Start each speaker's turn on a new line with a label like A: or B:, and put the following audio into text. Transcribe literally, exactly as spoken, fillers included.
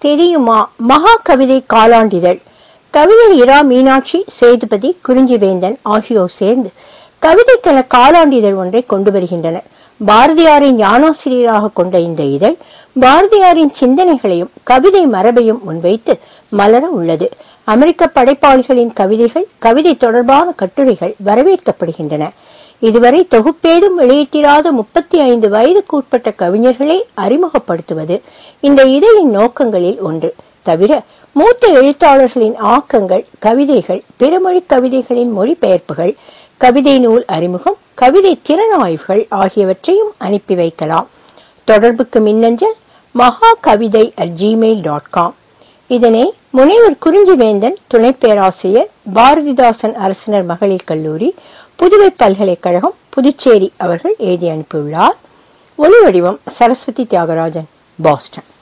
A: தெரியுமா மகா கவிதை காலாண்டிதழ். கவிஞர் இரா மீனாட்சி, சேதுபதி, குறிஞ்சிவேந்தன் ஆகியோர் சேர்ந்து கவிதைக்கென காலாண்டிதழ் ஒன்றை கொண்டு வருகின்றனர். பாரதியாரை ஞானாசிரியராக கொண்ட இந்த இதழ் பாரதியாரின் சிந்தனைகளையும் கவிதை மரபையும் முன்வைத்து மலர உள்ளது. அமெரிக்க படைப்பாளிகளின் கவிதைகள், கவிதை தொடர்பான கட்டுரைகள் வரவேற்கப்படுகின்றன. இதுவரை தொகுப்பேதும் வெளியிட்டிராத முப்பத்தி ஐந்து வயதுக்குட்பட்ட கவிஞர்களை அறிமுகப்படுத்துவது இந்த இதழின் நோக்கங்களில் ஒன்று. தவிர மூத்த எழுத்தாளர்களின் ஆக்கங்கள், கவிதைகள், பிறமொழி கவிதைகளின் மொழிபெயர்ப்புகள், கவிதை நூல் அறிமுகம், கவிதை திறனாய்வுகள் ஆகியவற்றையும் அனுப்பி வைக்கலாம். தொடர்புக்கு மின்னஞ்சல் மகா கவிதை அட் ஜிமெயில் டாட் காம். இதனை முனைவர் குறிஞ்சிவேந்தன், துணை பேராசிரியர், பாரதிதாசன் அரசினர் மகளிர் கல்லூரி, புதுவை பல்கலைக்கழகம், புதுச்சேரி அவர்கள் எழுதி அனுப்பியுள்ளார். ஒலி வடிவம் சரஸ்வதி தியாகராஜன், பாஸ்டன்.